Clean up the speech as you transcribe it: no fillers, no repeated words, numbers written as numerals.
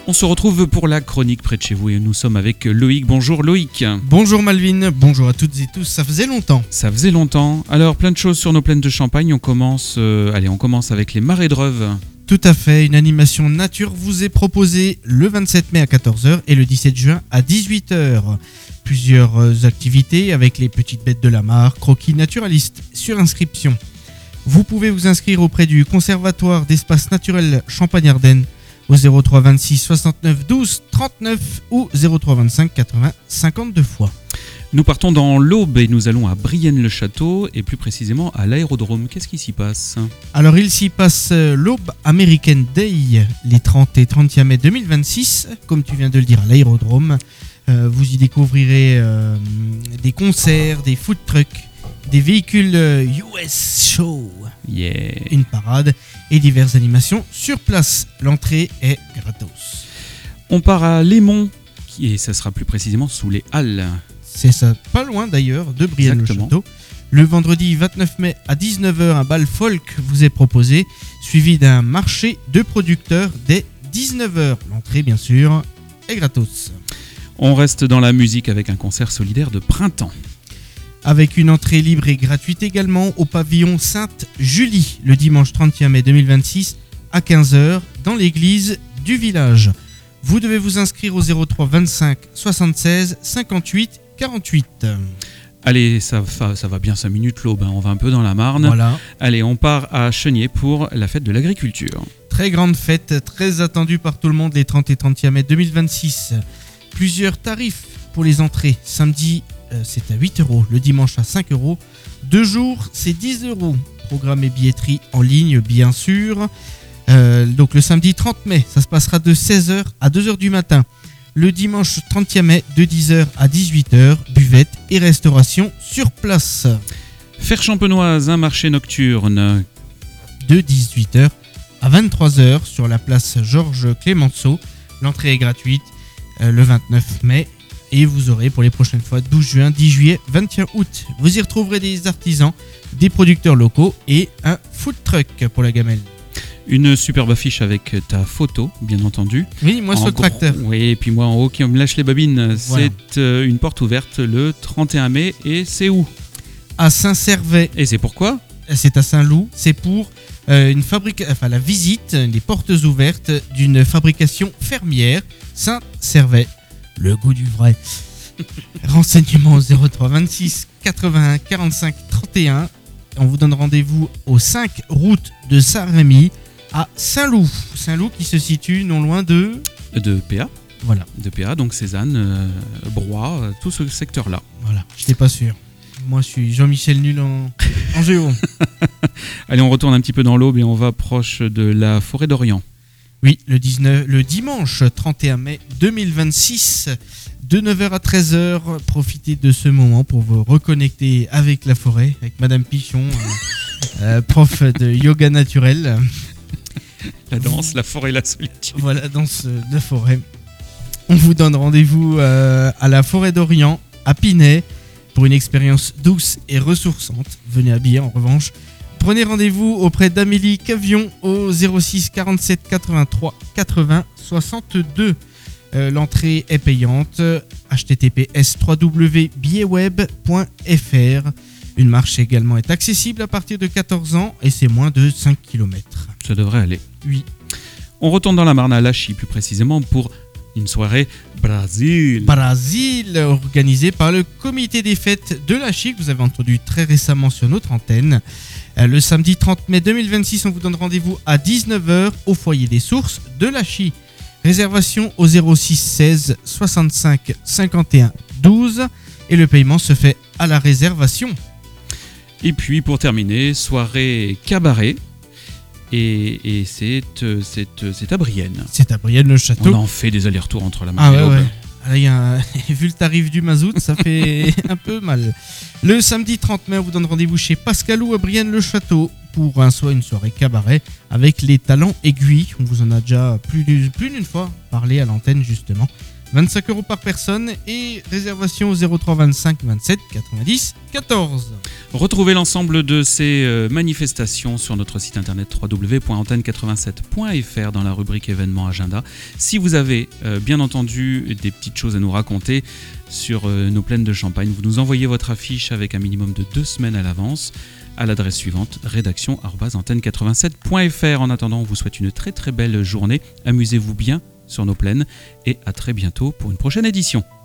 On se retrouve pour la chronique près de chez vous et nous sommes avec Loïc. Bonjour Loïc. Bonjour Malvin, bonjour à toutes et tous, ça faisait longtemps. Ça faisait longtemps. Alors plein de choses sur nos plaines de Champagne. On commence avec les marées de Reuves. Tout à fait, une animation nature vous est proposée le 27 mai à 14h et le 17 juin à 18h. Plusieurs activités avec les petites bêtes de la mare, croquis naturalistes sur inscription. Vous pouvez vous inscrire auprès du Conservatoire d'espaces naturels Champagne-Ardenne au 03 26 69 12 39 ou 03 25 80 52 fois. Nous partons dans l'Aube et nous allons à Brienne-le-Château et plus précisément à l'aérodrome. Qu'est-ce qui s'y passe ? Alors il s'y passe l'Aube American Day, les 30 et 31 mai 2026, comme tu viens de le dire, à l'aérodrome. Vous y découvrirez des concerts, des food trucks, des véhicules US Show, une parade et diverses animations sur place. L'entrée est gratos. On part à Lémont et ça sera plus précisément sous les Halles. C'est ça, pas loin d'ailleurs de Brienne-le-Château. Le vendredi 29 mai à 19h, un bal folk vous est proposé, suivi d'un marché de producteurs dès 19h. L'entrée, bien sûr, est gratos. On reste dans la musique avec un concert solidaire de printemps. Avec une entrée libre et gratuite également au pavillon Sainte-Julie, le dimanche 31 mai 2026 à 15h dans l'église du village. Vous devez vous inscrire au 03 25 76 58 48. Allez, ça va bien 5 minutes l'Aube, on va un peu dans la Marne. Voilà. Allez, on part à Chenier pour la fête de l'agriculture. Très grande fête, très attendue par tout le monde les 30 et 31 mai 2026. Plusieurs tarifs pour les entrées. Samedi, c'est à 8 €, le dimanche à 5 €. 2 jours, c'est 10 €. Programme et billetterie en ligne, bien sûr. Donc le samedi 30 mai, ça se passera de 16h à 2h du matin. Le dimanche 30 mai, de 10h à 18h, buvette et restauration sur place. Fer-Champenoise, un marché nocturne. De 18h à 23h sur la place Georges Clémenceau. L'entrée est gratuite le 29 mai. Et vous aurez pour les prochaines fois 12 juin, 10 juillet, 21 août. Vous y retrouverez des artisans, des producteurs locaux et un food truck pour la gamelle. Une superbe affiche avec ta photo, bien entendu. Oui, moi sur le tracteur. Oui, et puis moi en haut qui me lâche les babines. Voilà. C'est une porte ouverte le 31 mai et c'est où ? À Saint-Servais. Et c'est pourquoi ? C'est à Saint-Loup. C'est pour la visite des portes ouvertes d'une fabrication fermière. Saint-Servais. Le goût du vrai. Renseignements au 03 26 81 45 31. On vous donne rendez-vous au 5 route de Saint-Rémy à Saint-Loup. Saint-Loup qui se situe non loin de PA. Voilà. De PA, donc Cézanne, Broye, tout ce secteur-là. Voilà, je n'étais pas sûr. Moi, je suis Jean-Michel Nul en géo. Allez, on retourne un petit peu dans l'Aube et on va proche de la forêt d'Orient. Oui, le dimanche 31 mai 2026, de 9h à 13h, profitez de ce moment pour vous reconnecter avec la forêt, avec Madame Pichon, prof de yoga naturel. La danse, la forêt, la solitude. Voilà, danse de forêt. On vous donne rendez-vous à la forêt d'Orient, à Pinay, pour une expérience douce et ressourçante. Venez habillé en revanche. Prenez rendez-vous auprès d'Amélie Cavion au 06 47 83 80 62. L'entrée est payante. https://www.billetweb.fr. Une marche également est accessible à partir de 14 ans et c'est moins de 5 km. Ça devrait aller. Oui. On retourne dans la Marne à Lachy plus précisément pour une soirée Brésil, organisée par le comité des fêtes de Lachy que vous avez entendu très récemment sur notre antenne. Le samedi 30 mai 2026, on vous donne rendez-vous à 19h au foyer des sources de Lachy. Réservation au 06 16 65 51 12 et le paiement se fait à la réservation. Et puis pour terminer, soirée cabaret. Et c'est à Brienne. C'est à Brienne-le-Château. On en fait des allers-retours entre la Marne et l'Aube. Ouais. Vu le tarif du mazout, ça fait un peu mal. Le samedi 30 mai, on vous donne rendez-vous chez Pascalou à Brienne-le-Château pour une soirée cabaret avec les talents aiguilles. On vous en a déjà plus d'une fois parlé à l'antenne justement. 25 € par personne et réservation au 03 25 27 90 14. Retrouvez l'ensemble de ces manifestations sur notre site internet www.antenne87.fr dans la rubrique événements agenda. Si vous avez bien entendu des petites choses à nous raconter sur nos plaines de Champagne, vous nous envoyez votre affiche avec un minimum de 2 semaines à l'avance à l'adresse suivante, rédaction@antenne87.fr. En attendant, on vous souhaite une très très belle journée. Amusez-vous bien sur nos plaines et à très bientôt pour une prochaine édition.